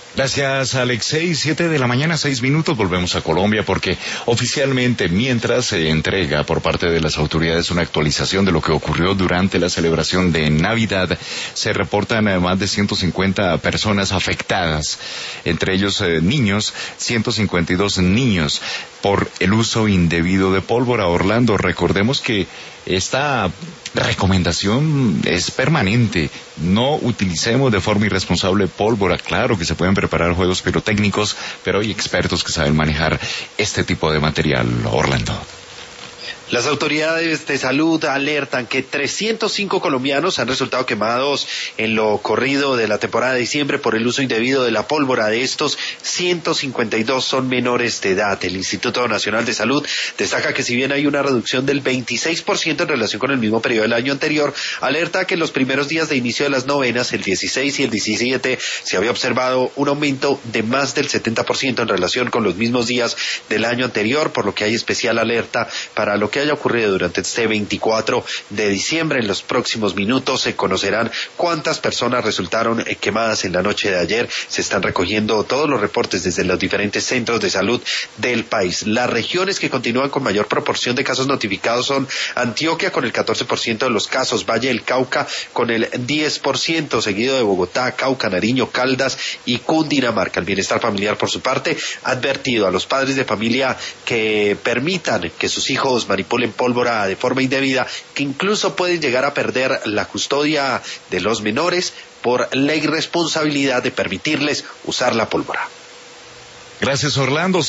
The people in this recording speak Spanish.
Gracias, Alexei. 7 de la mañana, 6 minutos. Volvemos a Colombia porque oficialmente, mientras se entrega por parte de las autoridades una actualización de lo que ocurrió durante la celebración de Navidad, se reportan más de 150 personas afectadas, entre ellos niños, 152 niños, por el uso indebido de pólvora. Orlando, recordemos que esta recomendación es permanente. No utilicemos de forma irresponsable pólvora. Claro que se pueden preparar juegos pirotécnicos, pero hay expertos que saben manejar este tipo de material. Orlando. Las autoridades de salud alertan que 305 colombianos han resultado quemados en lo corrido de la temporada de diciembre por el uso indebido de la pólvora. De estos, 152 son menores de edad. El Instituto Nacional de Salud destaca que si bien hay una reducción del 26% en relación con el mismo periodo del año anterior, alerta que en los primeros días de inicio de las novenas, el 16 y el 17, se había observado un aumento de más del 70% en relación con los mismos días del año anterior, por lo que hay especial alerta para lo que haya ocurrido durante este 24 de diciembre. En los próximos minutos se conocerán cuántas personas resultaron quemadas en la noche de ayer. Se están recogiendo todos los reportes desde los diferentes centros de salud del país. Las regiones que continúan con mayor proporción de casos notificados son Antioquia con el 14% de los casos, Valle del Cauca con el 10%, seguido de Bogotá, Cauca, Nariño, Caldas y Cundinamarca. El Bienestar Familiar, por su parte, ha advertido a los padres de familia que permitan que sus hijos manipulen pólvora de forma indebida, que incluso pueden llegar a perder la custodia de los menores por la irresponsabilidad de permitirles usar la pólvora. Gracias, Orlando.